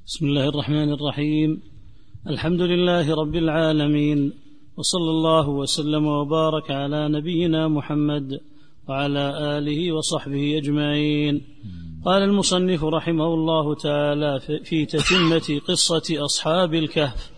بسم الله الرحمن الرحيم. الحمد لله رب العالمين، وصلى الله وسلم وبارك على نبينا محمد وعلى آله وصحبه أجمعين. قال المصنف رحمه الله تعالى في تتمة قصة أصحاب الكهف: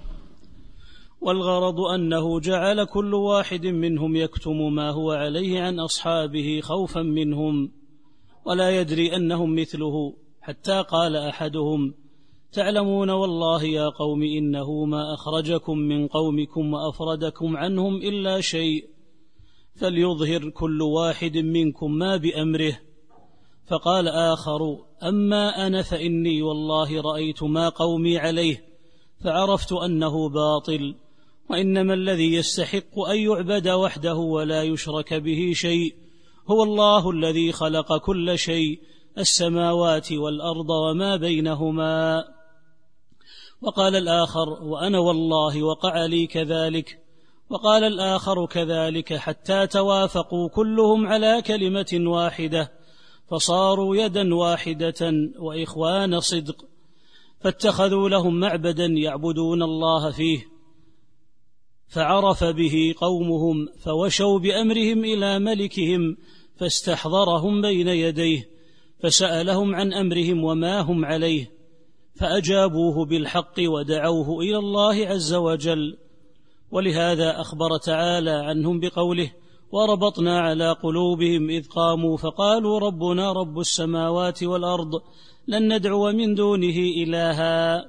والغرض أنه جعل كل واحد منهم يكتم ما هو عليه عن أصحابه خوفا منهم، ولا يدري أنهم مثله، حتى قال أحدهم: تعلمون والله يا قوم إنه ما أخرجكم من قومكم وأفردكم عنهم إلا شيء، فليظهر كل واحد منكم ما بأمره. فقال آخر: أما أنا فإني والله رأيت ما قومي عليه، فعرفت أنه باطل، وإنما الذي يستحق أن يعبد وحده ولا يشرك به شيء هو الله الذي خلق كل شيء، السماوات والأرض وما بينهما. وقال الآخر: وأنا والله وقع لي كذلك. وقال الآخر كذلك، حتى توافقوا كلهم على كلمة واحدة، فصاروا يدا واحدة وإخوان صدق، فاتخذوا لهم معبدا يعبدون الله فيه، فعرف به قومهم، فوشوا بأمرهم إلى ملكهم، فاستحضرهم بين يديه، فسألهم عن أمرهم وما هم عليه، فأجابوه بالحق ودعوه إلى الله عز وجل. ولهذا أخبر تعالى عنهم بقوله: وربطنا على قلوبهم إذ قاموا فقالوا ربنا رب السماوات والأرض لن ندعو من دونه إلها.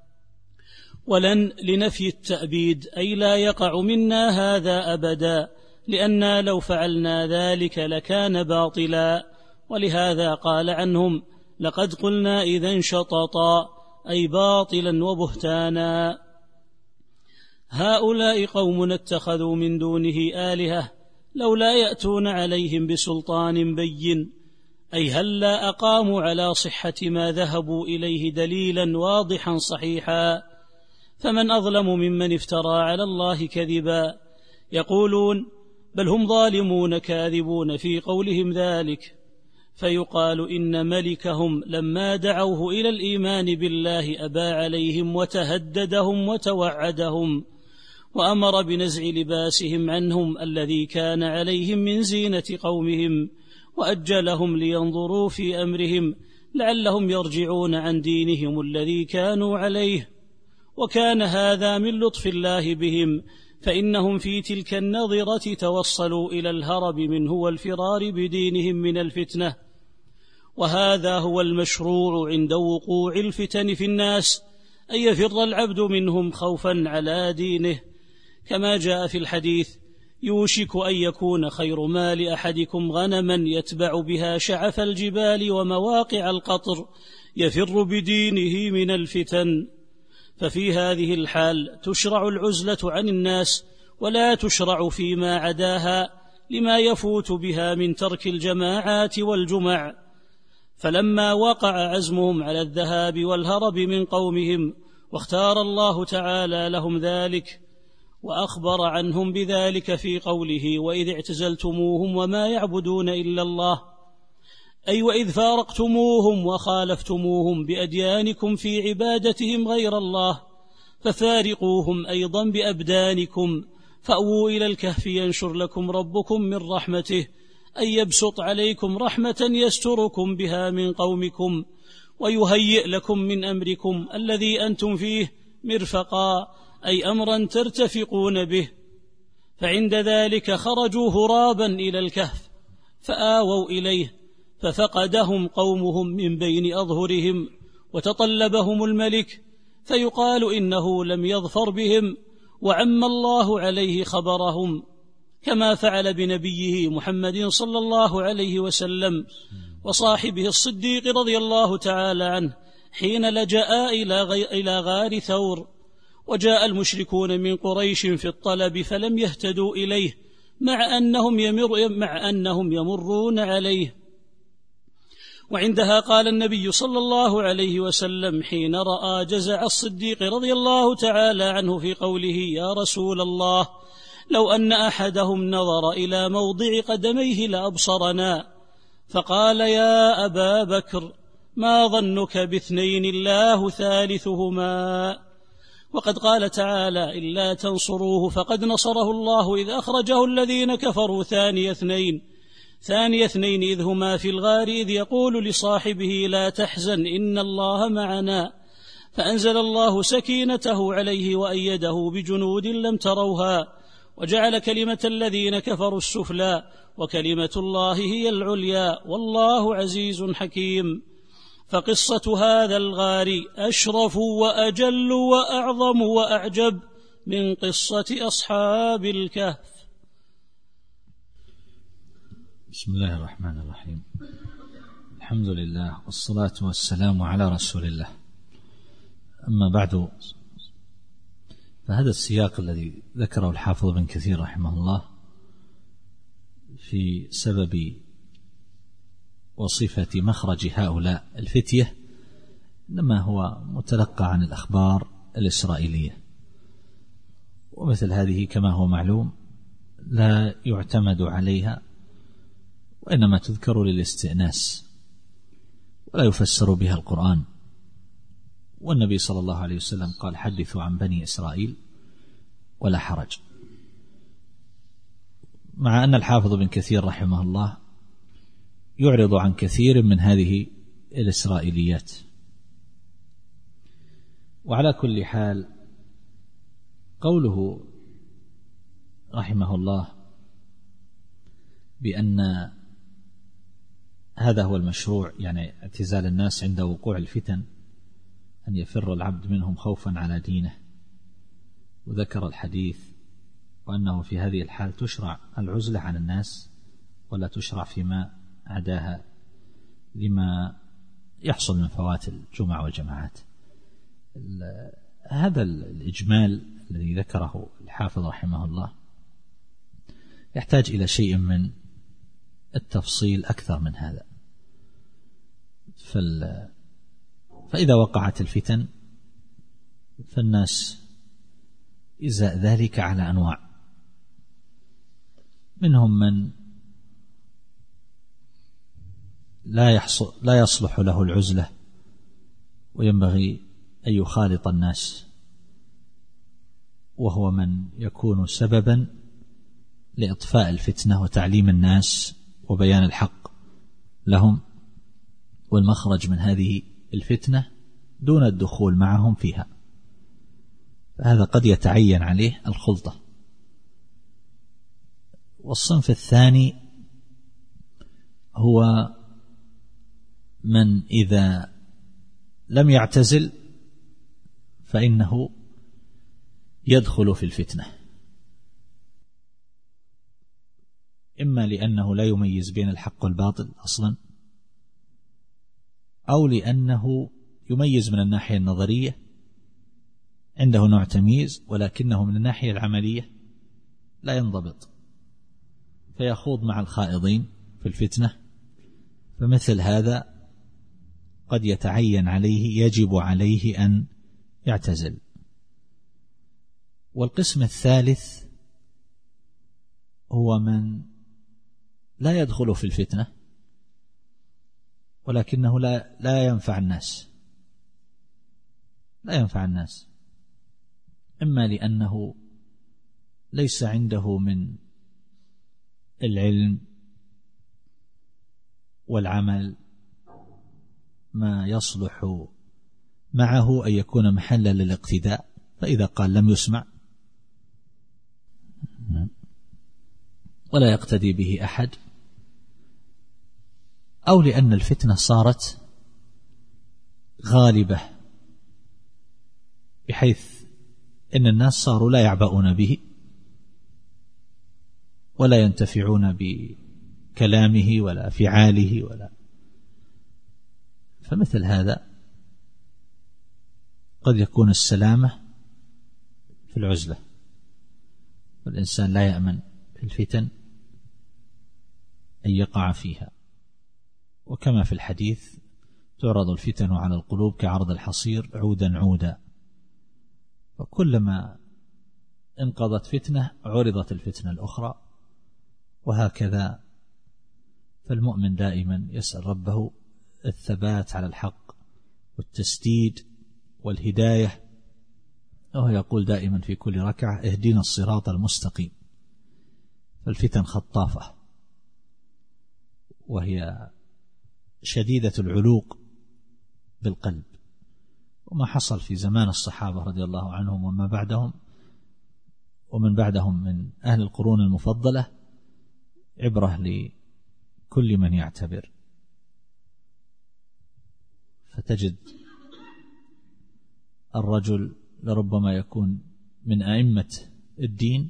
ولن لنفي التأبيد، أي لا يقع منا هذا أبدا، لأننا لو فعلنا ذلك لكان باطلا. ولهذا قال عنهم: لقد قلنا إذا شططا، أي باطلا وبهتانا. هؤلاء قوم اتخذوا من دونه آلهة لولا يأتون عليهم بسلطان بين، أي هلا أقاموا على صحة ما ذهبوا إليه دليلا واضحا صحيحا. فمن أظلم ممن افترى على الله كذبا. يقولون: بل هم ظالمون كاذبون في قولهم ذلك. فيقال إن ملكهم لما دعوه إلى الإيمان بالله أبى عليهم وتهددهم وتوعدهم، وأمر بنزع لباسهم عنهم الذي كان عليهم من زينة قومهم، وأجلهم لينظروا في أمرهم لعلهم يرجعون عن دينهم الذي كانوا عليه. وكان هذا من لطف الله بهم، فإنهم في تلك النظرة توصلوا إلى الهرب منه والفرار بدينهم من الفتنة. وهذا هو المشروع عند وقوع الفتن في الناس، أن يفر العبد منهم خوفا على دينه، كما جاء في الحديث: يوشك أن يكون خير مال أحدكم غنما يتبع بها شعف الجبال ومواقع القطر، يفر بدينه من الفتن. ففي هذه الحال تشرع العزلة عن الناس، ولا تشرع فيما عداها، لما يفوت بها من ترك الجماعات والجمع. فلما وقع عزمهم على الذهاب والهرب من قومهم، واختار الله تعالى لهم ذلك، وأخبر عنهم بذلك في قوله: وإذ اعتزلتموهم وما يعبدون إلا الله، أي وإذ فارقتموهم وخالفتموهم بأديانكم في عبادتهم غير الله، ففارقوهم أيضا بأبدانكم، فأووا إلى الكهف ينشر لكم ربكم من رحمته، أن يبسط عليكم رحمة يستركم بها من قومكم، ويهيئ لكم من أمركم الذي أنتم فيه مرفقا، أي أمرا ترتفقون به. فعند ذلك خرجوا هرابا إلى الكهف، فآووا إليه، ففقدهم قومهم من بين أظهرهم، وتطلبهم الملك، فيقال إنه لم يظفر بهم، وعم الله عليه خبرهم، كما فعل بنبيه محمد صلى الله عليه وسلم وصاحبه الصديق رضي الله تعالى عنه، حين لجأ إلى غار ثور، وجاء المشركون من قريش في الطلب فلم يهتدوا إليه، مع أنهم يمرون عليه. وعندها قال النبي صلى الله عليه وسلم حين رأى جزع الصديق رضي الله تعالى عنه في قوله: يا رسول الله، لو أن أحدهم نظر إلى موضع قدميه لأبصرنا. فقال: يا أبا بكر، ما ظنك باثنين الله ثالثهما. وقد قال تعالى: إلا تنصروه فقد نصره الله إذ أخرجه الذين كفروا ثاني اثنين إذ هما في الغار إذ يقول لصاحبه لا تحزن إن الله معنا، فأنزل الله سكينته عليه وأيده بجنود لم تروها وجعل كلمة الذين كفروا السفلى وكلمة الله هي العليا والله عزيز حكيم. فقصة هذا الغار أشرف وأجل وأعظم وأعجب من قصة أصحاب الكهف. بسم الله الرحمن الرحيم. الحمد لله والصلاة والسلام على رسول الله. أما بعد، فهذا السياق الذي ذكره الحافظ ابن كثير رحمه الله في سبب وصفة مخرج هؤلاء الفتية إنما هو متلقى عن الأخبار الإسرائيلية، ومثل هذه كما هو معلوم لا يعتمد عليها، وإنما تذكر للاستئناس ولا يفسر بها القرآن. والنبي صلى الله عليه وسلم قال: حدثوا عن بني إسرائيل ولا حرج. مع أن الحافظ بن كثير رحمه الله يعرض عن كثير من هذه الإسرائيليات. وعلى كل حال، قوله رحمه الله بأن هذا هو المشروع، يعني اعتزال الناس عند وقوع الفتن، أن يفر العبد منهم خوفا على دينه، وذكر الحديث وأنه في هذه الحال تشرع العزلة عن الناس ولا تشرع فيما عداها لما يحصل من فوات الجمع والجماعات. هذا الإجمال الذي ذكره الحافظ رحمه الله يحتاج إلى شيء من التفصيل أكثر من هذا. فإذا وقعت الفتن فالناس إزاء ذلك على أنواع، منهم من لا يصلح له العزلة وينبغي أن يخالط الناس، وهو من يكون سببا لإطفاء الفتنة وتعليم الناس وبيان الحق لهم والمخرج من هذه الفتنة دون الدخول معهم فيها، فهذا قد يتعين عليه الخلطة. والصنف الثاني هو من إذا لم يعتزل فإنه يدخل في الفتنة، إما لأنه لا يميز بين الحق والباطل أصلا، أو لأنه يميز من الناحية النظرية، عنده نوع تمييز، ولكنه من الناحية العملية لا ينضبط، فيخوض مع الخائضين في الفتنة. فمثل هذا قد يتعين عليه، يجب عليه أن يعتزل. والقسم الثالث هو من لا يدخل في الفتنة ولكنه لا ينفع الناس، إما لأنه ليس عنده من العلم والعمل ما يصلح معه أن يكون محلا للاقتداء، فإذا قال لم يسمع ولا يقتدي به أحد، أو لأن الفتنة صارت غالبة بحيث إن الناس صاروا لا يعبؤون به ولا ينتفعون بكلامه ولا فعاله فمثل هذا قد يكون السلامة في العزلة، والإنسان لا يأمن في الفتن أن يقع فيها. وكما في الحديث: تعرض الفتن على القلوب كعرض الحصير عودا عودا، وكلما انقضت فتنة عرضت الفتنة الأخرى، وهكذا. فالمؤمن دائما يسأل ربه الثبات على الحق والتسديد والهداية. وهو يقول دائما في كل ركعة: اهدنا الصراط المستقيم. فالفتن خطافة، وهي شديدة العلوق بالقلب. وما حصل في زمان الصحابة رضي الله عنهم وما بعدهم ومن بعدهم من أهل القرون المفضلة عبرة لكل من يعتبر. فتجد الرجل لربما يكون من أئمة الدين،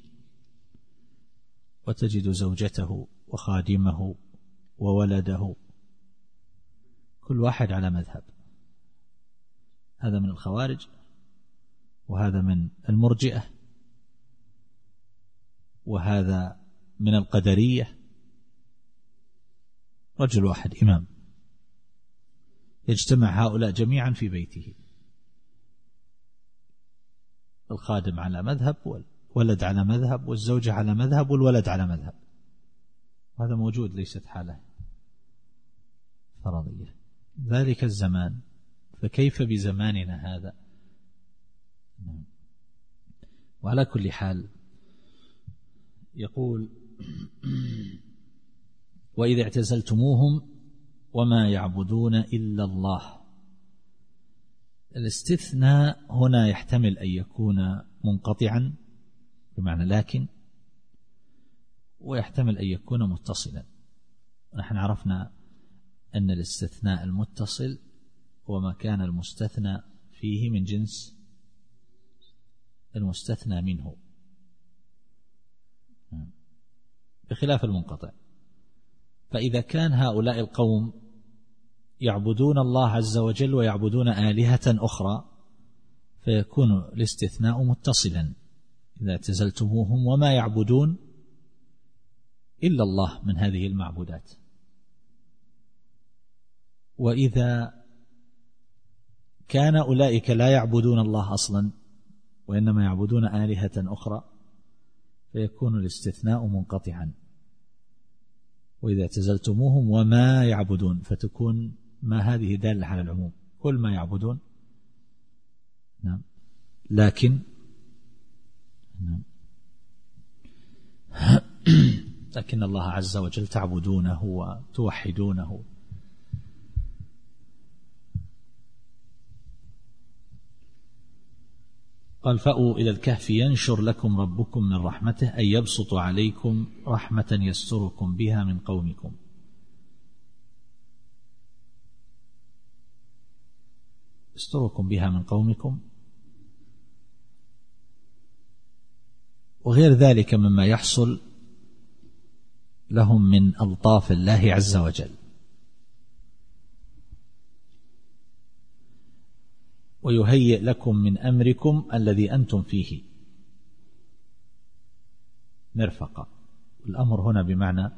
وتجد زوجته وخادمه وولده كل واحد على مذهب. هذا من الخوارج، وهذا من المرجئة، وهذا من القدرية. رجل واحد إمام يجتمع هؤلاء جميعا في بيته، الخادم على مذهب، والولد على مذهب، والزوجة على مذهب، والولد على مذهب. هذا موجود، ليست حالة فرضية ذلك الزمان، فكيف بزماننا هذا؟ وعلى كل حال يقول: وإذا اعتزلتموهم وما يعبدون إلا الله. الاستثناء هنا يحتمل أن يكون منقطعا بمعنى لكن، ويحتمل أن يكون متصلا. نحن عرفنا أن الاستثناء المتصل وما كان المستثنى فيه من جنس المستثنى منه، بخلاف المنقطع. فإذا كان هؤلاء القوم يعبدون الله عز وجل ويعبدون آلهة أخرى فيكون الاستثناء متصلا: إذا اعتزلتموهم وما يعبدون إلا الله من هذه المعبودات. وإذا كان أولئك لا يعبدون الله أصلا وإنما يعبدون آلهة أخرى فيكون الاستثناء منقطعا: وإذا اعتزلتموهم وما يعبدون، فتكون ما هذه دالة على العموم، كل ما يعبدون. نعم. لكن لكن الله عز وجل تعبدونه وتوحدونه. قال: فأووا إلى الكهف ينشر لكم ربكم من رحمته أن يبسط عليكم رحمة يستركم بها من قومكم. يستركم بها من قومكم وغير ذلك مما يحصل لهم من ألطاف الله عز وجل. ويهيئ لكم من أمركم الذي أنتم فيه مرفقا. الأمر هنا بمعنى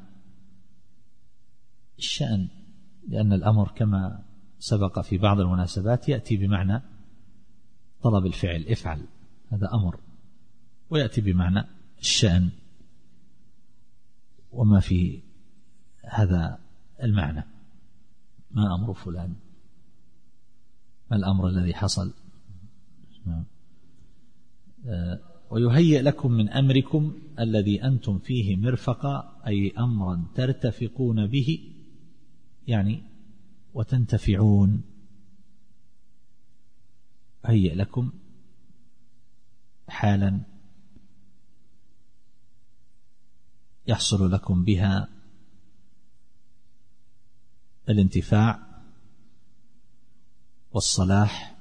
الشأن، لأن الأمر كما سبق في بعض المناسبات يأتي بمعنى طلب الفعل، افعل، هذا أمر، ويأتي بمعنى الشأن وما في هذا المعنى. ما أمر فلان، ما الأمر الذي حصل. ويهيئ لكم من أمركم الذي أنتم فيه مرفقا، أي أمرا ترتفقون به يعني وتنتفعون. هيئ لكم حالا يحصل لكم بها الانتفاع والصلاح،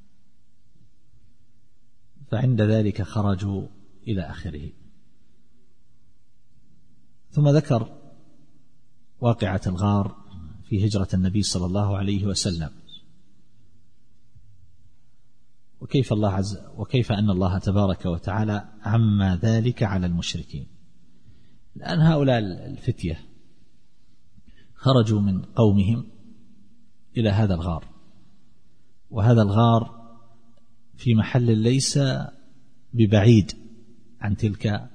فعند ذلك خرجوا إلى آخره. ثم ذكر واقعة الغار في هجرة النبي صلى الله عليه وسلم، وكيف أن الله تبارك وتعالى عم ذلك على المشركين. لأن هؤلاء الفتية خرجوا من قومهم إلى هذا الغار، وهذا الغار في محل ليس ببعيد عن تلك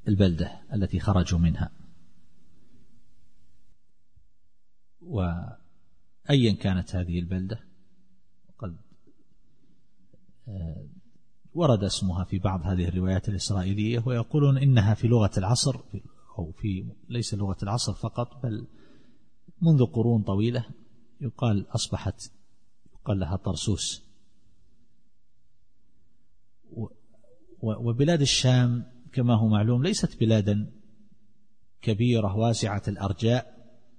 البلدة التي خرجوا منها. أيا كانت هذه البلدة. قد ورد اسمها في بعض هذه الروايات الإسرائيلية، ويقولون إنها في لغة العصر، أو في ليس لغة العصر فقط، بل منذ قرون طويلة يقال لها طرسوس. وبلاد الشام كما هو معلوم ليست بلادا كبيرة واسعة الأرجاء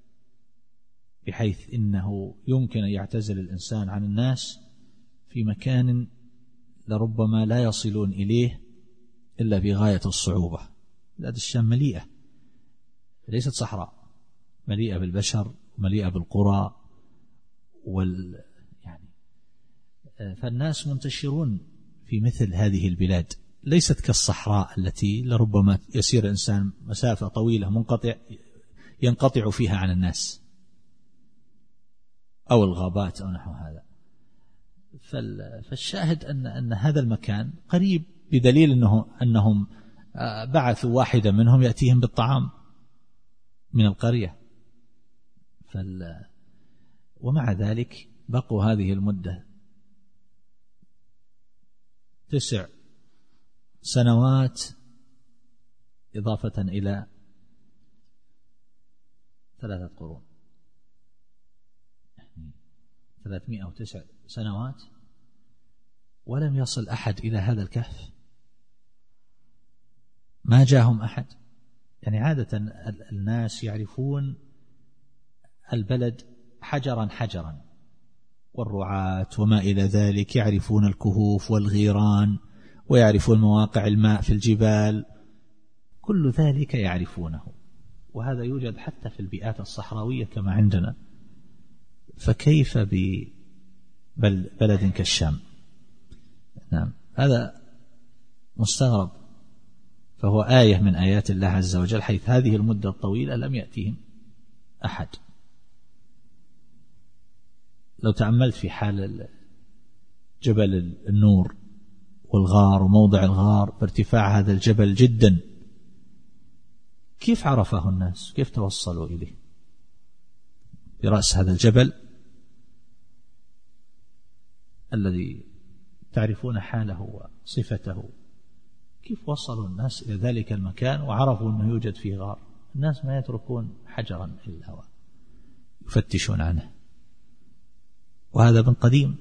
بحيث إنه يمكن أن يعتزل الإنسان عن الناس في مكان لربما لا يصلون إليه إلا بغاية الصعوبة. بلاد الشام مليئة، ليست صحراء، مليئة بالبشر ومليئة بالقرى فالناس منتشرون في مثل هذه البلاد، ليست كالصحراء التي لربما يسير الإنسان مسافة طويلة ينقطع فيها عن الناس، أو الغابات أو نحو هذا. فالشاهد أن هذا المكان قريب، بدليل أنهم بعثوا واحدا منهم يأتيهم بالطعام من القرية. ومع ذلك بقوا هذه المدة 9 سنوات إضافة إلى 3 قرون، 309 سنوات، ولم يصل أحد إلى هذا الكهف، ما جاءهم أحد. يعني عادة الناس يعرفون البلد حجرا حجرا، والرعاة وما إلى ذلك، يعرفون الكهوف والغيران، ويعرفون مواقع الماء في الجبال، كل ذلك يعرفونه، وهذا يوجد حتى في البيئات الصحراوية كما عندنا، فكيف ببلد كالشام؟ نعم، هذا مستغرب. فهو آية من آيات الله عز وجل، حيث هذه المدة الطويلة لم يأتيهم أحد. لو تأملت في حال جبل النور والغار وموضع الغار بارتفاع هذا الجبل جدا، كيف عرفه الناس؟ كيف توصلوا إليه؟ برأس هذا الجبل الذي تعرفون حاله وصفته، كيف وصلوا الناس إلى ذلك المكان وعرفوا أنه يوجد فيه غار؟ الناس ما يتركون حجرا في الهواء، يفتشون عنه، وهذا من قديم.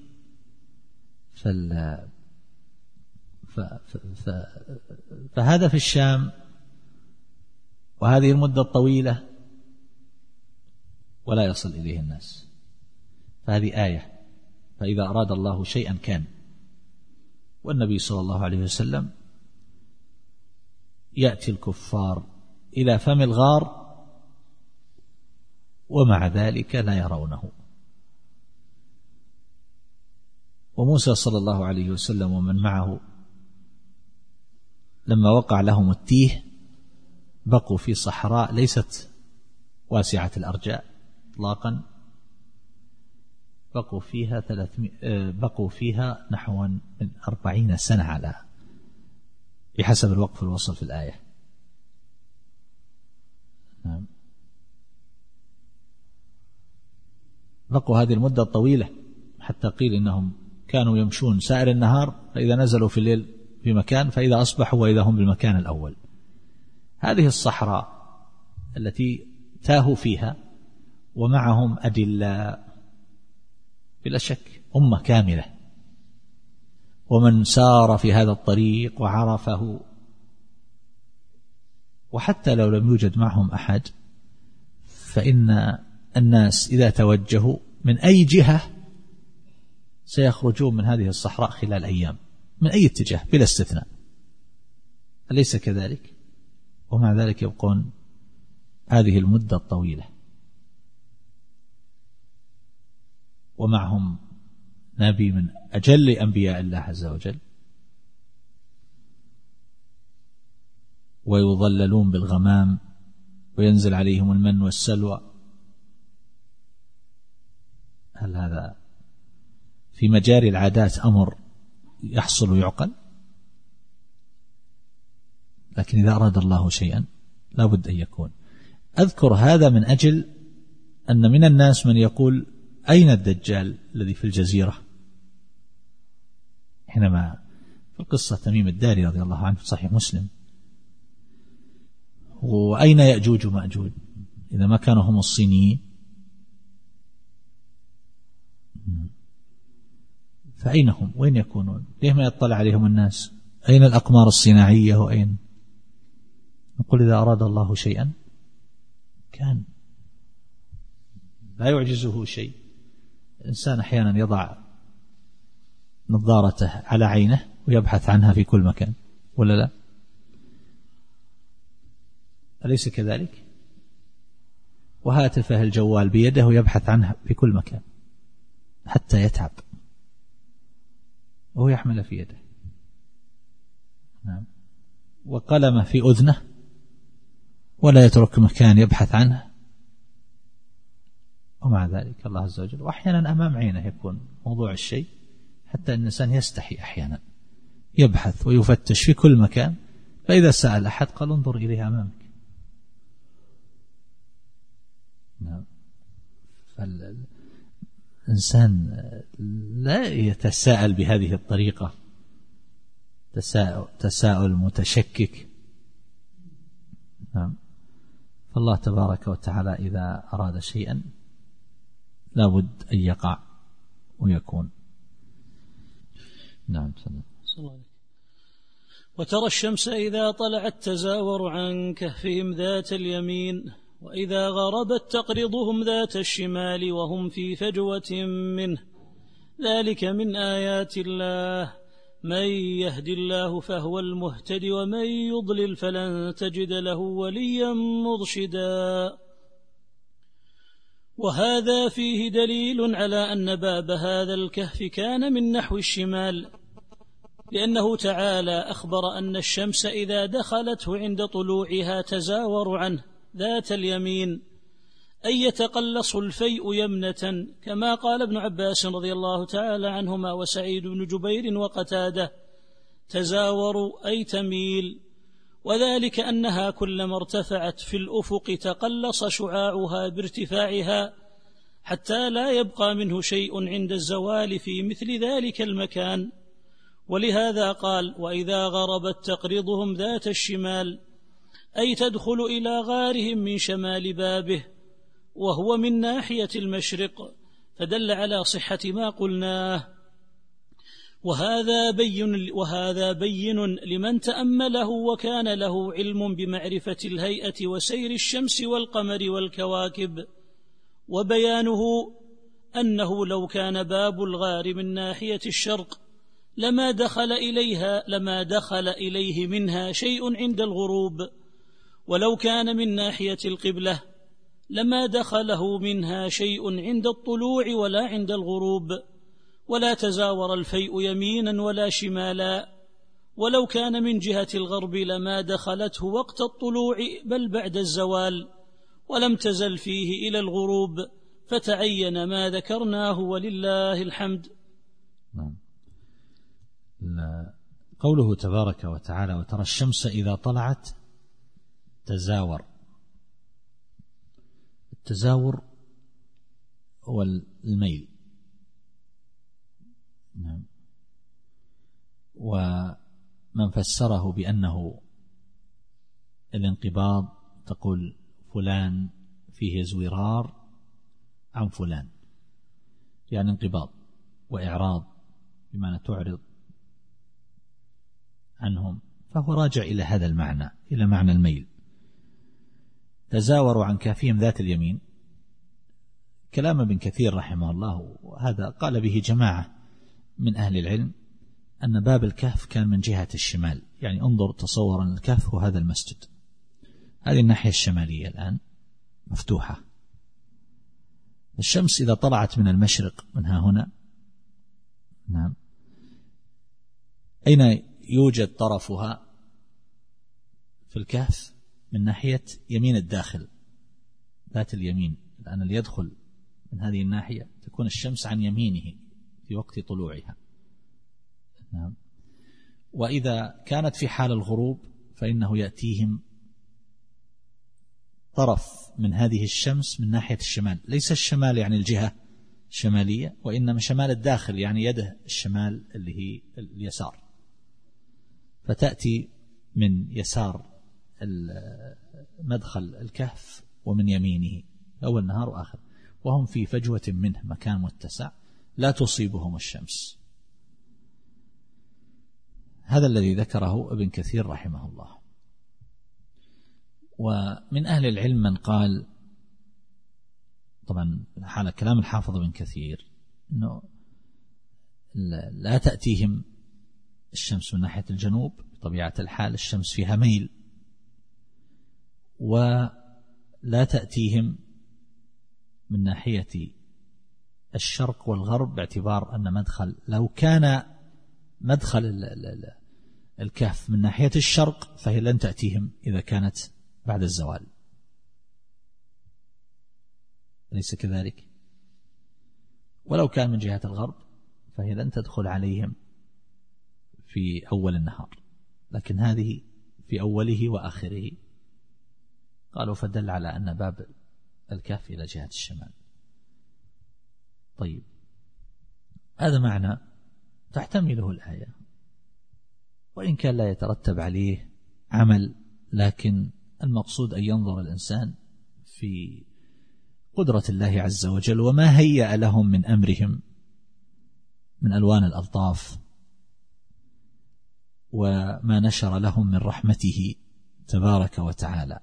فهذا في الشام، وهذه المدة الطويلة ولا يصل إليه الناس. فهذه آية، فإذا أراد الله شيئا كان. والنبي صلى الله عليه وسلم يأتي الكفار إلى فم الغار ومع ذلك لا يرونه. وموسى صلى الله عليه وسلم ومن معه لما وقع لهم التيه بقوا في صحراء ليست واسعة الأرجاء إطلاقا، بقوا فيها نحو من 40 سنة على بحسب الوقف الوصل في الآية. نعم، بقوا هذه المدة الطويلة، حتى قيل إنهم كانوا يمشون سائر النهار، فإذا نزلوا في الليل في مكان، فإذا أصبحوا وإذا هم بالمكان الأول. هذه الصحراء التي تاهوا فيها ومعهم أدلة بلا شك، أمة كاملة، ومن سار في هذا الطريق وعرفه، وحتى لو لم يوجد معهم أحد، فإن الناس إذا توجهوا من أي جهة سيخرجون من هذه الصحراء خلال أيام، من أي اتجاه بلا استثناء، أليس كذلك؟ ومع ذلك يبقون هذه المدة الطويلة، ومعهم نبي من أجل أنبياء الله عز وجل، ويظللون بالغمام وينزل عليهم المن والسلوى. هل هذا في مجاري العادات أمر يحصل ويعقل؟ لكن إذا أراد الله شيئا لا بد أن يكون. أذكر هذا من أجل أن من الناس من يقول أين الدجال الذي في الجزيرة؟ حينما في القصة تميم الداري رضي الله عنه في صحيح مسلم. وأين يأجوج ومأجوج إذا ما كانوا هم الصينيين؟ فأين هم؟ وين يكونون؟ ليه ما يطلع عليهم الناس؟ أين الأقمار الصناعية؟ وأين؟ نقول إذا أراد الله شيئا كان، لا يعجزه شيء. الإنسان أحيانا يضع نظارته على عينه ويبحث عنها في كل مكان، ولا لا؟ أليس كذلك؟ وهاتفه الجوال بيده ويبحث عنها في كل مكان حتى يتعب وهو يحمل في يده. نعم. وقلمه في أذنه ولا يترك مكان يبحث عنه، ومع ذلك الله عز وجل. وأحيانا أمام عينه يكون موضوع الشيء حتى أن الإنسان يستحي أحيانا، يبحث ويفتش في كل مكان، فإذا سأل أحد قال انظر إليه أمامك. نعم. فالإنسان لا يتساءل بهذه الطريقة تساؤل متشكك. نعم. فالله تبارك وتعالى إذا أراد شيئا لابد أن يقع ويكون. نعم. وترى الشمس إذا طلعت تزاور عن كهفهم ذات اليمين وإذا غربت تقرضهم ذات الشمال وهم في فجوة منه ذلك من آيات الله من يهد الله فهو المهتد ومن يضلل فلن تجد له وليا مرشدا. وهذا فيه دليل على أن باب هذا الكهف كان من نحو الشمال، لأنه تعالى أخبر أن الشمس إذا دخلته عند طلوعها تزاور عنه ذات اليمين، أي يتقلص الفيء يمنة، كما قال ابن عباس رضي الله تعالى عنهما وسعيد بن جبير وقتادة تزاور أي تميل، وذلك أنها كلما ارتفعت في الأفق تقلص شعاعها بارتفاعها حتى لا يبقى منه شيء عند الزوال في مثل ذلك المكان. ولهذا قال وإذا غربت تقرضهم ذات الشمال، أي تدخل إلى غارهم من شمال بابه وهو من ناحية المشرق، فدل على صحة ما قلناه. وهذا بين لمن تأمله وكان له علم بمعرفة الهيئة وسير الشمس والقمر والكواكب. وبيانه أنه لو كان باب الغار من ناحية الشرق لما دخل إليه منها شيء عند الغروب، ولو كان من ناحية القبلة لما دخله منها شيء عند الطلوع ولا عند الغروب، ولا تزاور الفيء يمينا ولا شمالا. ولو كان من جهة الغرب لما دخلته وقت الطلوع بل بعد الزوال، ولم تزل فيه إلى الغروب، فتعين ما ذكرناه ولله الحمد. نعم. قوله تبارك وتعالى وترى الشمس إذا طلعت تزاور، التزاور هو الميل. نعم. ومن فسره بأنه الانقباض تقول فلان فيه زويرار عن فلان، يعني انقباض وإعراض بمعنى تعرض عنهم، فهو راجع إلى هذا المعنى، إلى معنى الميل. تزاوروا عن كافهم ذات اليمين، كلام ابن كثير رحمه الله، وهذا قال به جماعة من أهل العلم، أن باب الكهف كان من جهة الشمال. يعني انظر تصور أن الكهف وهذا المسجد، هذه الناحية الشمالية الآن مفتوحة. الشمس إذا طلعت من المشرق منها هنا، نعم، أين يوجد طرفها في الكهف؟ من ناحية يمين الداخل ذات اليمين. الآن اللي يدخل من هذه الناحية تكون الشمس عن يمينه في وقت طلوعها. نعم. وإذا كانت في حال الغروب فإنه يأتيهم طرف من هذه الشمس من ناحية الشمال، ليس الشمال يعني الجهة الشمالية، وإنما شمال الداخل يعني يده الشمال اللي هي اليسار، فتأتي من يسار مدخل الكهف ومن يمينه أول نهار وآخر، وهم في فجوة منه مكان متسع لا تصيبهم الشمس. هذا الذي ذكره ابن كثير رحمه الله. ومن أهل العلم من قال، طبعا حال كلام الحافظ ابن كثير، أنه لا تأتيهم الشمس من ناحية الجنوب بطبيعة الحال، الشمس فيها ميل، ولا تأتيهم من ناحية الشرق والغرب، باعتبار أن لو كان مدخل الكهف من ناحية الشرق فهي لن تأتيهم إذا كانت بعد الزوال، أليس كذلك؟ ولو كان من جهة الغرب فهي لن تدخل عليهم في أول النهار، لكن هذه في أوله وآخره. قالوا فدل على أن باب الكهف إلى جهة الشمال. طيب، هذا معنى تحتمله الآية، وإن كان لا يترتب عليه عمل، لكن المقصود أن ينظر الإنسان في قدرة الله عز وجل وما هيأ لهم من أمرهم من ألوان الألطاف، وما نشر لهم من رحمته تبارك وتعالى.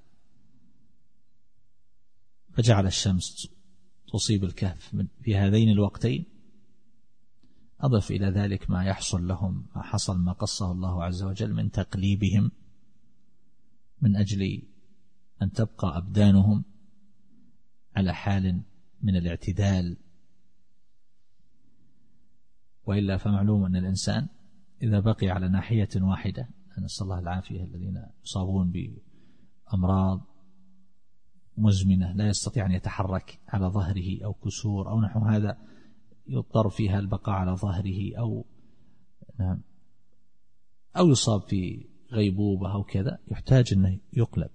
فجعل الشمس تصيب الكهف في هذين الوقتين. أضف إلى ذلك ما يحصل لهم، ما حصل ما قصه الله عز وجل من تقليبهم من أجل أن تبقى أبدانهم على حال من الاعتدال، وإلا فمعلوم أن الإنسان إذا بقي على ناحية واحدة، نسأل الله العافية، الذين يصابون بأمراض مزمنة لا يستطيع أن يتحرك على ظهره أو كسور أو نحو هذا، يضطر فيها البقاء على ظهره أو يصاب في غيبوبة أو كذا، يحتاج أنه يقلب،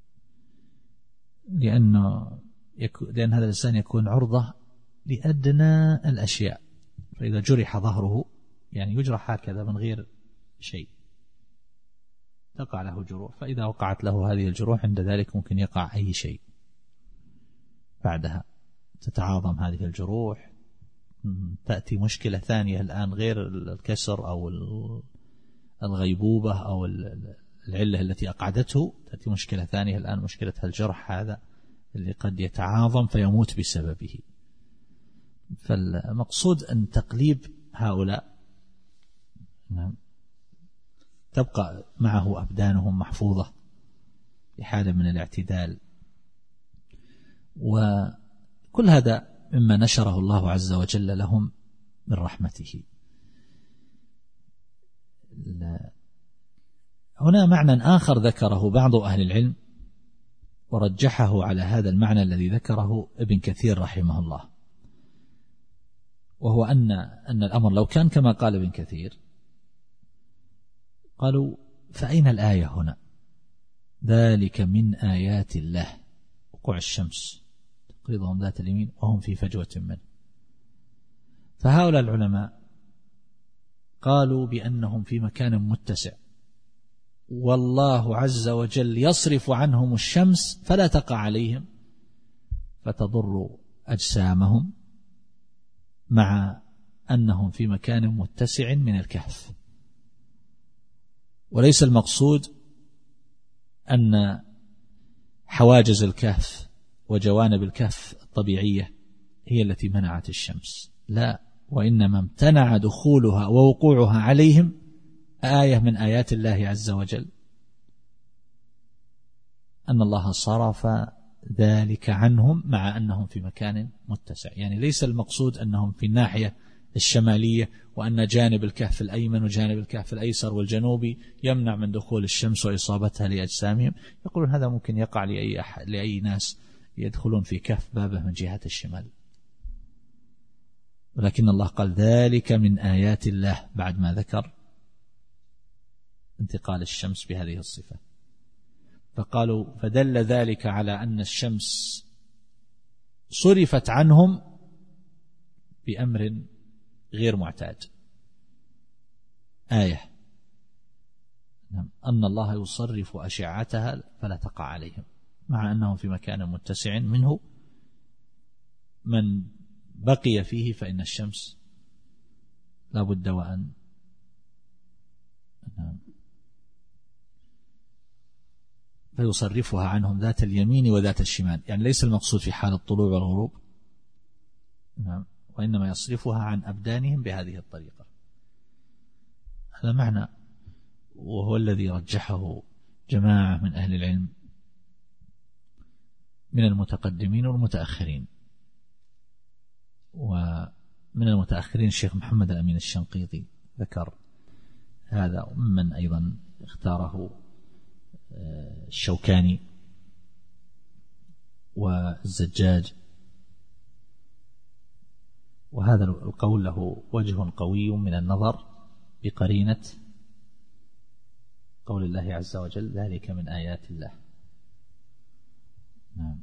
لأن هذا الإنسان يكون عرضة لأدنى الأشياء. فإذا جرح ظهره، يعني يجرح هكذا من غير شيء، تقع له جروح، فإذا وقعت له هذه الجروح عند ذلك ممكن يقع أي شيء بعدها، تتعاظم هذه الجروح، تأتي مشكلة ثانية الآن غير الكسر أو الغيبوبة أو العلة التي أقعدته، تأتي مشكلة ثانية الآن، مشكلة الجرح هذا اللي قد يتعاظم فيموت بسببه. فالمقصود أن تقليب هؤلاء تبقى معه أبدانهم محفوظة بحالة من الاعتدال، وكل هذا مما نشره الله عز وجل لهم من رحمته. هنا معنى آخر ذكره بعض أهل العلم ورجحه على هذا المعنى الذي ذكره ابن كثير رحمه الله، وهو أن الأمر لو كان كما قال ابن كثير، قالوا فأين الآية هنا؟ ذلك من آيات الله، وقوع الشمس تقريضهم ذات اليمين وهم في فجوة منه. فهؤلاء العلماء قالوا بأنهم في مكان متسع، والله عز وجل يصرف عنهم الشمس فلا تقع عليهم فتضر أجسامهم، مع أنهم في مكان متسع من الكهف. وليس المقصود أن حواجز الكهف وجوانب الكهف الطبيعية هي التي منعت الشمس، لا، وإنما امتنع دخولها ووقوعها عليهم آية من آيات الله عز وجل، أن الله صرف ذلك عنهم مع أنهم في مكان متسع. يعني ليس المقصود أنهم في الناحية الشمالية وأن جانب الكهف الأيمن وجانب الكهف الأيسر والجنوبي يمنع من دخول الشمس وإصابتها لأجسامهم. يقولون هذا ممكن يقع لأي ناس يدخلون في كهف بابه من جهة الشمال، ولكن الله قال ذلك من آيات الله بعد ما ذكر انتقال الشمس بهذه الصفة. فقالوا فدل ذلك على أن الشمس صرفت عنهم بأمر غير معتاد. آية أن الله يصرف أشعتها فلا تقع عليهم، مع أنهم في مكان متسع منه من بقي فيه فإن الشمس لا بد وأن فيصرفها عنهم ذات اليمين وذات الشمال، يعني ليس المقصود في حال الطلوع والغروب، وإنما يصرفها عن أبدانهم بهذه الطريقة. هذا معنى، وهو الذي رجحه جماعة من أهل العلم من المتقدمين والمتأخرين. ومن المتأخرين الشيخ محمد الأمين الشنقيطي ذكر هذا، وممن أيضا اختاره الشوكاني والزجاج. وهذا القول له وجه قوي من النظر بقرينة قول الله عز وجل ذلك من آيات الله. نعم.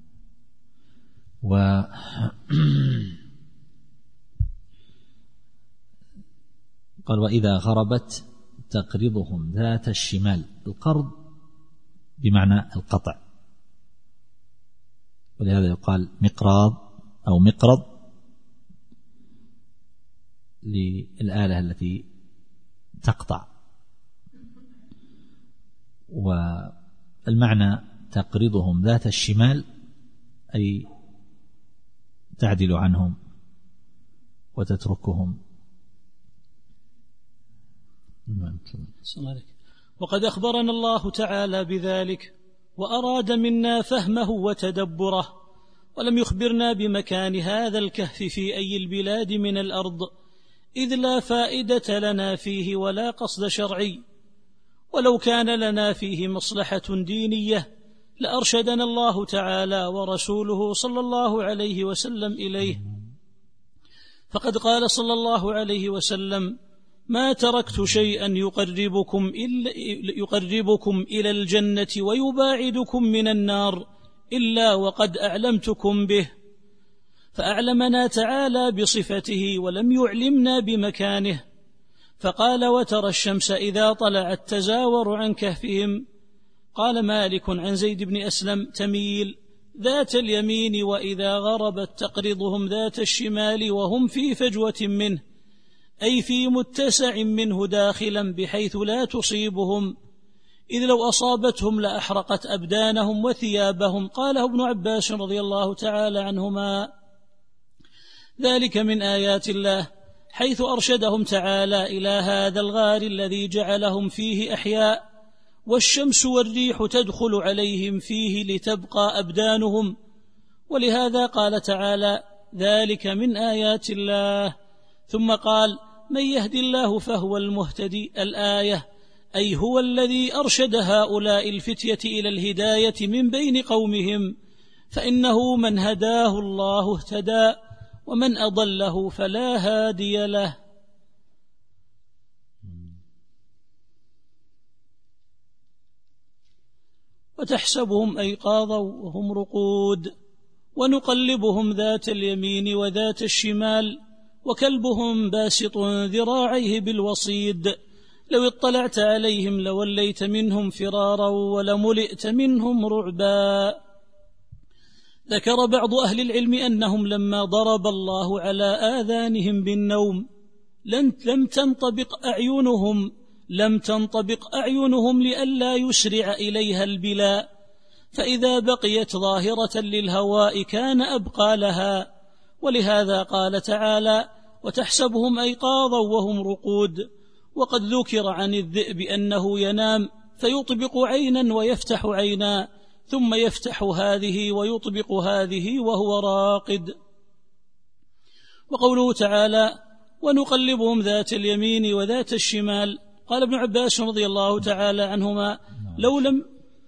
قال وإذا غربت تقرضهم ذات الشمال. القرض بمعنى القطع، ولهذا يقال مقراض أو مقرض للآلة التي تقطع. والمعنى تقرضهم ذات الشمال أي تعدل عنهم وتتركهم. وقد أخبرنا الله تعالى بذلك وأراد منا فهمه وتدبره، ولم يخبرنا بمكان هذا الكهف في أي البلاد من الأرض، إذ لا فائدة لنا فيه ولا قصد شرعي، ولو كان لنا فيه مصلحة دينية لأرشدنا الله تعالى ورسوله صلى الله عليه وسلم إليه. فقد قال صلى الله عليه وسلم: ما تركت شيئا يقربكم إلى الجنة ويباعدكم من النار إلا وقد أعلمتكم به. فأعلمنا تعالى بصفته ولم يعلمنا بمكانه، فقال: وترى الشمس إذا طلعت تزاور عن كهفهم. قال مالك عن زيد بن أسلم: تميل ذات اليمين، وإذا غربت تقرضهم ذات الشمال وهم في فجوة منه، أي في متسع منه داخلا بحيث لا تصيبهم، إذ لو أصابتهم لأحرقت أبدانهم وثيابهم. قاله ابن عباس رضي الله تعالى عنهما: ذلك من آيات الله، حيث أرشدهم تعالى إلى هذا الغار الذي جعلهم فيه أحياء، والشمس والريح تدخل عليهم فيه لتبقى أبدانهم. ولهذا قال تعالى: ذلك من آيات الله. ثم قال: من يهد الله فهو المهتدي. الآية أي هو الذي أرشد هؤلاء الفتية إلى الهداية من بين قومهم، فإنه من هداه الله اهتدى، ومن أضله فلا هادي له. وتحسبهم أيقاظا وهم رقود، ونقلبهم ذات اليمين وذات الشمال، وكلبهم باسط ذراعيه بالوصيد، لو اطلعت عليهم لوليت منهم فرارا ولملئت منهم رعبا. ذكر بعض أهل العلم أنهم لما ضرب الله على آذانهم بالنوم لم تنطبق أعينهم لئلا يسرع إليها البلاء، فإذا بقيت ظاهرة للهواء كان أبقى لها. ولهذا قال تعالى: وتحسبهم أيقاظا وهم رقود. وقد ذكر عن الذئب أنه ينام فيطبق عينا ويفتح عينا، ثم يفتح هذه ويطبق هذه وهو راقد. وقوله تعالى: ونقلبهم ذات اليمين وذات الشمال. قال ابن عباس رضي الله تعالى عنهما: لو لم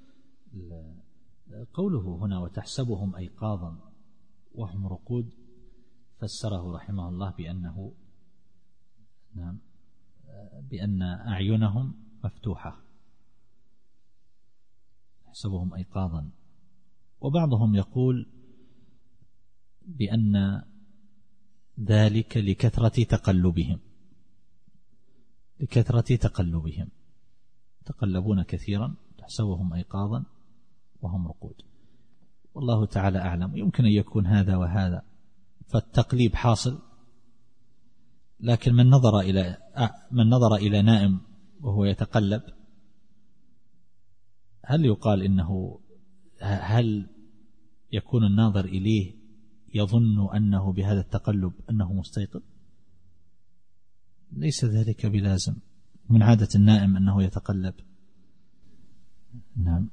قوله هنا وتحسبهم أيقاظا وهم رقود فسره رحمه الله بأن أعينهم مفتوحة، تحسبهم أيقاظا. وبعضهم يقول بأن ذلك لكثرة تقلبهم يتقلبون كثيرا تحسبهم أيقاظا وهم رقود. والله تعالى أعلم. يمكن أن يكون هذا وهذا، فالتقليب حاصل، لكن من نظر إلى نائم وهو يتقلب، هل يقال إنه هل يكون الناظر إليه يظن أنه بهذا التقلب أنه مستيقظ؟ ليس ذلك بلازم. من عادة النائم أنه يتقلب. نعم.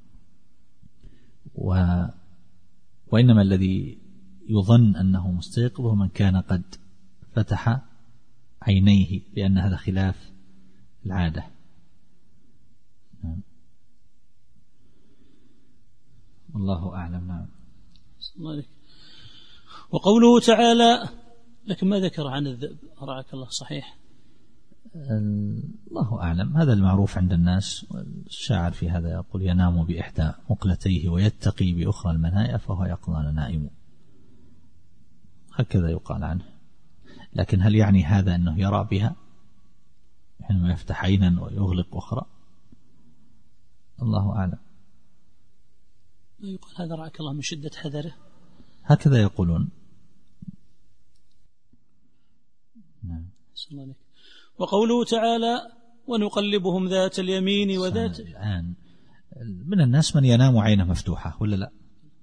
وإنما الذي يظن أنه مستيقظ هو من كان قد فتح عينيه، لأن هذا خلاف العادة. نعم. والله أعلم. نعم. وقوله تعالى، لكن ما ذكر عن الذئب رعاك الله صحيح؟ الله أعلم. هذا المعروف عند الناس. الشاعر في هذا يقول: ينام بإحدى مقلتيه ويتقي بأخرى المنايا فهو يقظان نائم. هكذا يقال عنه. لكن هل يعني هذا أنه يرى بها حينما يفتح عينا ويغلق أخرى؟ الله أعلم. يقال هذا رعاك الله من شدة حذره، هكذا يقولون. نعم. وقوله تعالى: ونقلبهم ذات اليمين وذات. الآن من الناس من ينام عينه مفتوحة ولا لا؟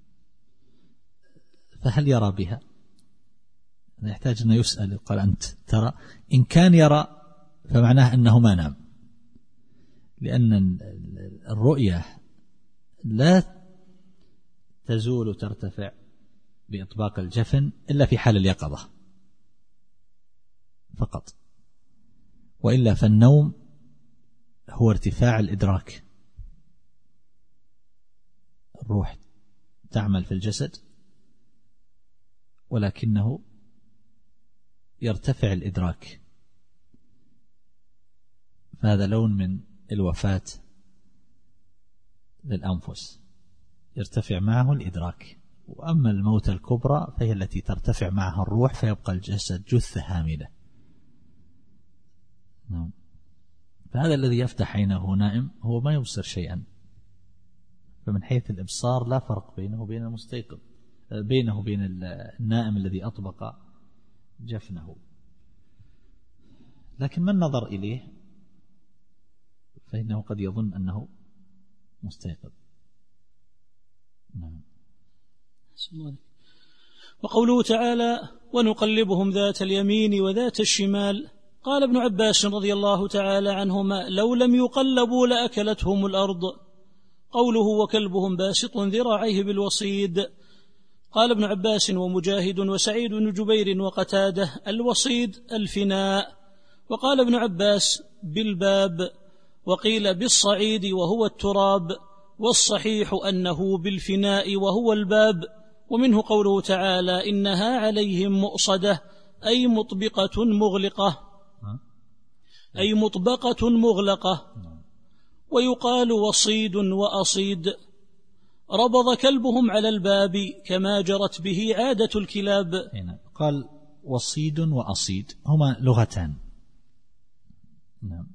فهل يرى بها؟ يحتاج أن يسأل. قال: أنت ترى؟ إن كان يرى فمعناه أنه ما نام، لأن الرؤية لا تزول ترتفع بإطباق الجفن إلا في حال اليقظة فقط، وإلا فالنوم هو ارتفاع الإدراك. الروح تعمل في الجسد ولكنه يرتفع الإدراك، فهذا لون من الوفاة للأنفس، يرتفع معه الإدراك. وأما الموت الكبرى فهي التي ترتفع معها الروح فيبقى الجسد جثة هامدة. نعم. فهذا الذي يفتح عينه نائم هو ما يبصر شيئا، فمن حيث الإبصار لا فرق بينه وبين المستيقظ، بينه وبين النائم الذي أطبق جفنه. لكن من نظر إليه فإنه قد يظن أنه مستيقظ. نعم. وقوله تعالى: ونقلبهم ذات اليمين وذات الشمال. قال ابن عباس رضي الله تعالى عنهما: لو لم يقلبوا لأكلتهم الأرض. قوله: وكلبهم باسط ذراعيه بالوصيد. قال ابن عباس ومجاهد وسعيد بن جبير وقتاده: الوصيد الفناء. وقال ابن عباس: بالباب، وقيل بالصعيد وهو التراب، والصحيح أنه بالفناء وهو الباب. ومنه قوله تعالى: إنها عليهم مؤصدة، أي مطبقة مغلقة، أي مطبقة مغلقة. ويقال وصيد وأصيد. ربض كلبهم على الباب كما جرت به عادة الكلاب. قال وصيد وأصيد هما لغتان. نعم.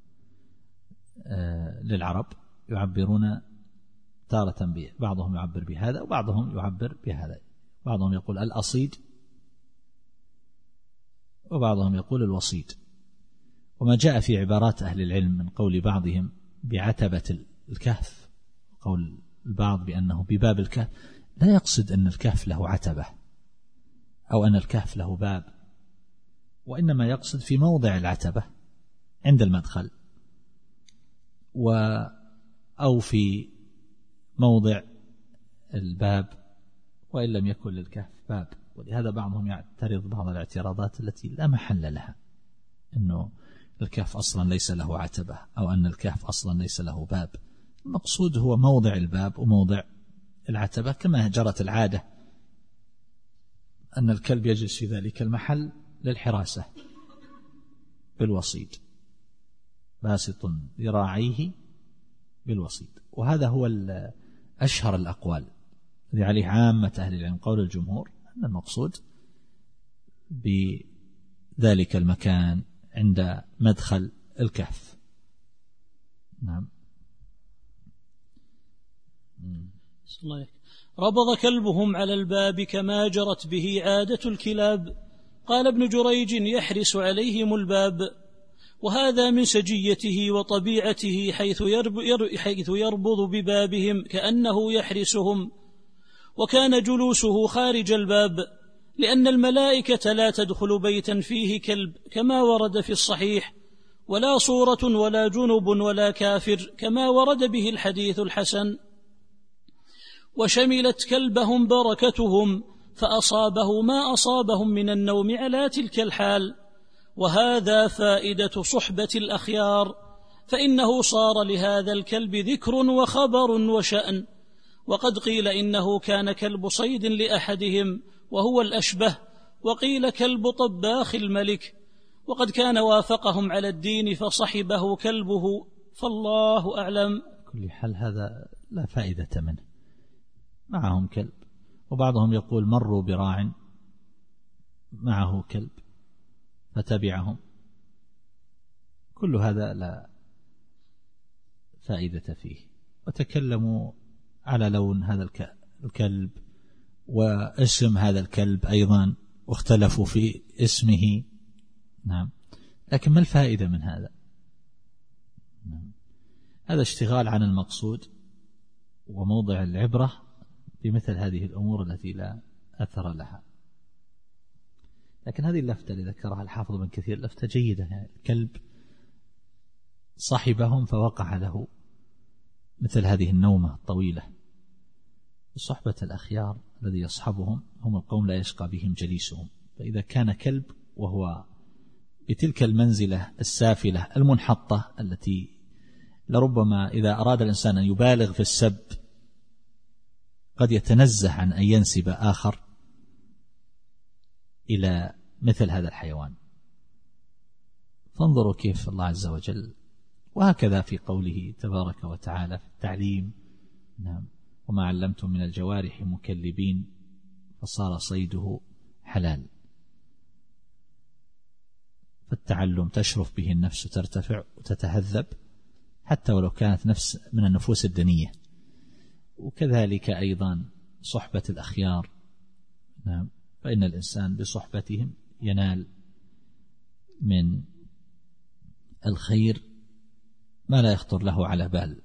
للعرب يعبرون تارة به، بعضهم يعبر بهذا وبعضهم يعبر بهذا. بعضهم يقول الأصيد وبعضهم يقول الوصيد. وما جاء في عبارات أهل العلم من قول بعضهم بعتبة الكهف، قول البعض بأنه بباب الكهف، لا يقصد أن الكهف له عتبة أو أن الكهف له باب، وإنما يقصد في موضع العتبة عند المدخل، أو في موضع الباب، وإن لم يكن للكهف باب. ولهذا بعضهم يعترض بعض الاعتراضات التي لا محل لها، أنه الكهف أصلا ليس له عتبة، أو أن الكهف أصلا ليس له باب. المقصود هو موضع الباب وموضع العتبة، كما جرت العادة أن الكلب يجلس في ذلك المحل للحراسة بالوصيد، باسط ذراعيه بالوصيد. وهذا هو أشهر الأقوال الذي عليه عامة أهل العلم. قول الجمهور أن المقصود ذلك المكان عند مدخل الكهف. نعم. ربض كلبهم على الباب كما جرت به عادة الكلاب. قال ابن جريج: يحرس عليهم الباب، وهذا من سجيته وطبيعته، حيث يربض ببابهم كأنه يحرسهم. وكان جلوسه خارج الباب، لأن الملائكة لا تدخل بيتا فيه كلب كما ورد في الصحيح، ولا صورة ولا جنب ولا كافر كما ورد به الحديث الحسن. وشملت كلبهم بركتهم، فأصابه ما أصابهم من النوم على تلك الحال. وهذا فائدة صحبة الأخيار، فإنه صار لهذا الكلب ذكر وخبر وشأن. وقد قيل إنه كان كلب صيد لأحدهم وهو الأشبه، وقيل كلب طباخ الملك، وقد كان وافقهم على الدين فصحبه كلبه، فالله أعلم. كل حال هذا لا فائدة منه، معهم كلب، وبعضهم يقول مروا براع معه كلب فتبعهم، كل هذا لا فائدة فيه. وتكلموا على لون هذا الكلب واسم هذا الكلب أيضا، واختلفوا في اسمه. نعم، لكن ما الفائدة من هذا؟ نعم. هذا اشتغال عن المقصود، وموضع العبرة بمثل هذه الأمور التي لا أثر لها. لكن هذه اللفتة اللي ذكرها الحافظ بن كثير لفتة جيدة، يعني الكلب صاحبهم فوقع له مثل هذه النومة الطويلة. صحبة الأخيار الذي يصحبهم هم القوم لا يشقى بهم جليسهم، فإذا كان كلب وهو بتلك المنزلة السافلة المنحطة التي لربما إذا أراد الإنسان أن يبالغ في السب قد يتنزه عن أن ينسب آخر إلى مثل هذا الحيوان. فانظروا كيف الله عز وجل، وهكذا في قوله تبارك وتعالى في التعليم: نعم، وما علمتم من الجوارح مكلبين فصار صيده حلال. فالتعلم تشرف به النفس، ترتفع وتتهذب حتى ولو كانت نفس من النفوس الدنية. وكذلك أيضا صحبة الأخيار، نعم، فإن الإنسان بصحبتهم ينال من الخير ما لا يخطر له على بال.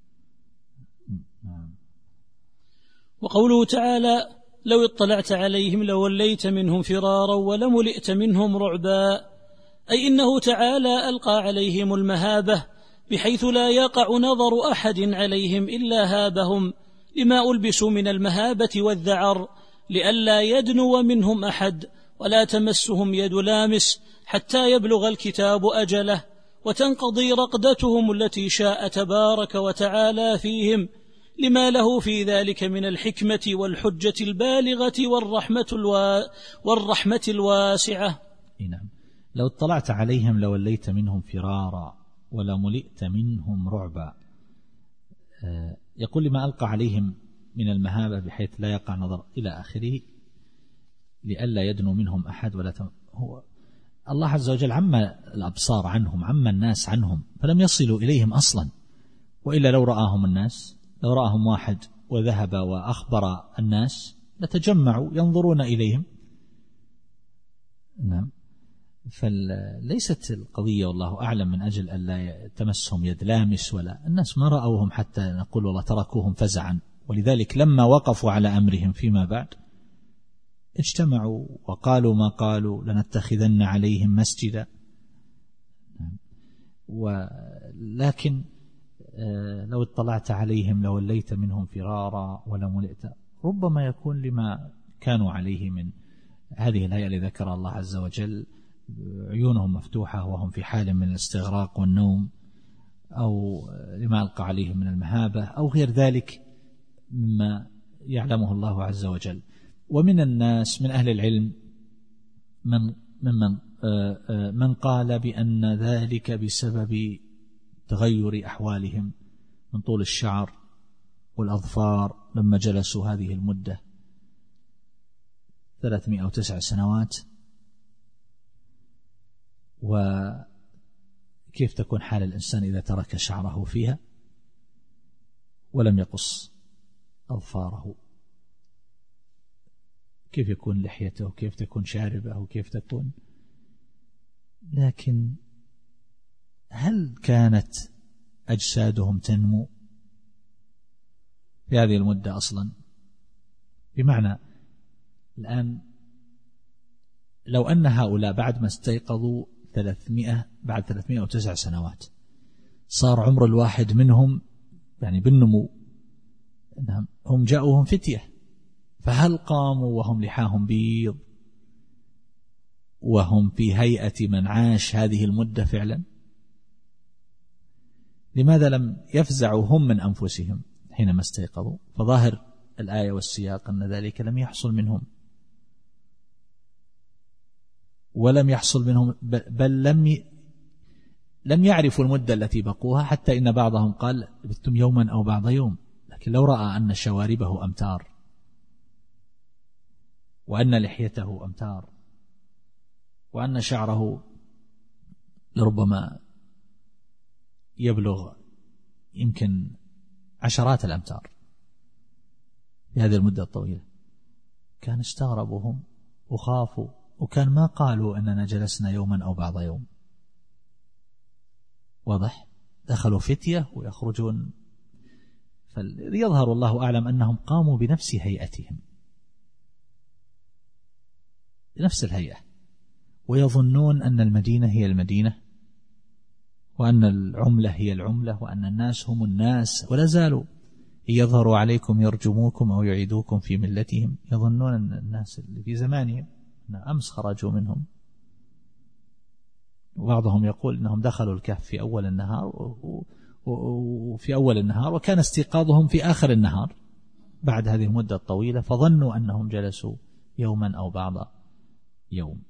وقوله تعالى: لو اطلعت عليهم لوليت منهم فرارا ولملئت منهم رعبا، أي إنه تعالى ألقى عليهم المهابة بحيث لا يقع نظر أحد عليهم إلا هابهم، لما ألبسوا من المهابة والذعر، لئلا يدنو منهم أحد ولا تمسهم يد لامس حتى يبلغ الكتاب أجله وتنقضي رقدتهم التي شاء تبارك وتعالى فيهم، لما له في ذلك من الحكمة والحجة البالغة والرحمة الواسعة. نعم. لو اطلعت عليهم لوليت منهم فرارا ولملئت منهم رعبا. يقول لما ألقى عليهم من المهابة بحيث لا يقع نظر إلى آخره، لئلا يدنو منهم أحد هو الله عز وجل عم الأبصار عنهم، عم الناس عنهم، فلم يصلوا إليهم أصلا. وإلا لو رآهم الناس، لو رآهم واحد وذهب وأخبر الناس لتجمعوا ينظرون إليهم. نعم. فليست القضية والله أعلم من أجل أن لا تمسهم يد لامس، ولا الناس ما رأوهم حتى نقول والله تركوهم فزعا، ولذلك لما وقفوا على أمرهم فيما بعد اجتمعوا وقالوا ما قالوا: لنتخذن عليهم مسجدا. ولكن لو اطلعت عليهم لوليت منهم فرارا ولملئت، ربما يكون لما كانوا عليه من هذه الهيئة التي ذكر الله عز وجل، عيونهم مفتوحة وهم في حال من الاستغراق والنوم، أو لما ألقى عليهم من المهابة، أو غير ذلك مما يعلمه الله عز وجل. ومن الناس من أهل العلم من قال بأن ذلك بسبب تغير أحوالهم من طول الشعر والأظفار لما جلسوا هذه المدة 309 سنوات، وكيف تكون حال الإنسان إذا ترك شعره فيها ولم يقص أظفاره، كيف يكون لحيته وكيف تكون شاربه وكيف تكون. لكن هل كانت أجسادهم تنمو في هذه المدة أصلا؟ بمعنى الآن لو أن هؤلاء بعد ما استيقظوا بعد 309 سنوات صار عمر الواحد منهم يعني بالنمو، هم جاءوهم فتية، فهل قاموا وهم لحاهم بيض وهم في هيئة من عاش هذه المدة فعلا؟ لماذا لم يفزعوا هم من أنفسهم حينما استيقظوا؟ فظاهر الآية والسياق أن ذلك لم يحصل منهم، ولم يحصل منهم بل لم يعرفوا المدة التي بقوها، حتى إن بعضهم قال بثم يوما أو بعض يوم. لكن لو رأى أن شواربه أمتار وأن لحيته أمتار وأن شعره لربما يبلغ يمكن عشرات الأمتار في هذه المدة الطويلة، كان استغربوا هم وخافوا، وكان ما قالوا أننا جلسنا يوما أو بعض يوم. واضح؟ دخلوا فتية ويخرجون، فيظهر الله أعلم أنهم قاموا بنفس هيئتهم، بنفس الهيئة، ويظنون أن المدينة هي المدينة وأن العملة هي العملة وأن الناس هم الناس، ولا زالوا يظهروا عليكم يرجموكم أو يعيدوكم في ملتهم. يظنون أن الناس اللي في زمانهم أمس خرجوا منهم، وبعضهم يقول أنهم دخلوا الكهف في أول النهار وكان استيقاظهم في آخر النهار بعد هذه المدة الطويلة، فظنوا أنهم جلسوا يوما أو بعض يوم.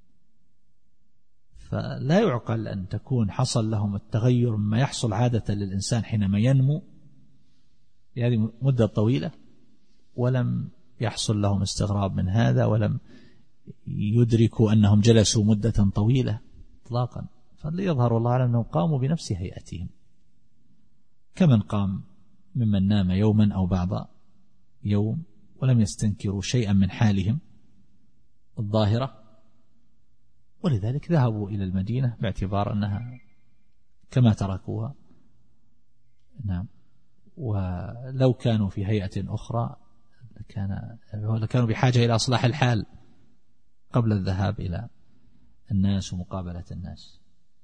فلا يعقل أن تكون حصل لهم التغير مما يحصل عادة للإنسان حينما ينمو في هذه المدة الطويلة ولم يحصل لهم استغراب من هذا، ولم يدركوا أنهم جلسوا مدة طويلة إطلاقا. فليظهر الله على أنهم قاموا بنفس هيئتهم كمن قام ممن نام يوما أو بعض يوم، ولم يستنكروا شيئا من حالهم الظاهرة، ولذلك ذهبوا إلى المدينة باعتبار أنها كما تركوها. نعم. ولو كانوا في هيئة أخرى لكانوا بحاجة إلى إصلاح الحال قبل الذهاب إلى الناس ومقابلة الناس،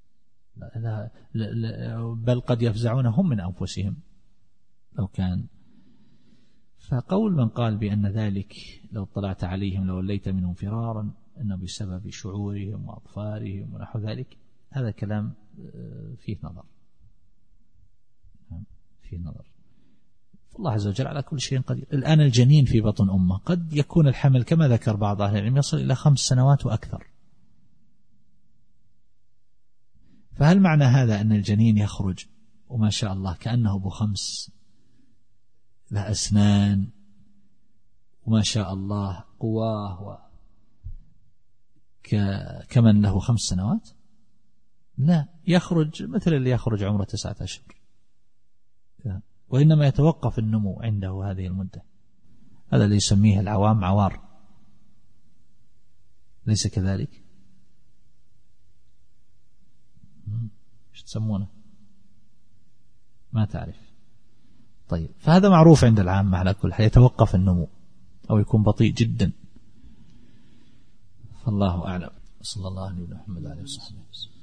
بل قد يفزعون هم من أنفسهم لو كان. فقول من قال بأن ذلك لو اطلعت عليهم لوليت منهم فرارا إنه بسبب شعورهم وأطفالهم ونحو ذلك، هذا كلام فيه نظر، فيه نظر. فالله عز وجل على كل شيء قدير. الآن الجنين في بطن أمه قد يكون الحمل كما ذكر بعض أهل العلم يصل إلى 5 سنوات وأكثر. فهل معنى هذا أن الجنين يخرج وما شاء الله كأنه ب5 له أسنان وما شاء الله قواه كمن له 5 سنوات؟ لا، يخرج مثل اللي يخرج عمره 9 أشهر، وإنما يتوقف النمو عنده هذه المدة. هذا اللي يسميه العوام عوار، ليس كذلك؟ ايش تسمونه؟ ما تعرف. طيب، فهذا معروف عند العامة على كل حال، يتوقف النمو أو يكون بطيء جدا. فالله أعلم. صلى الله عليه وسلم.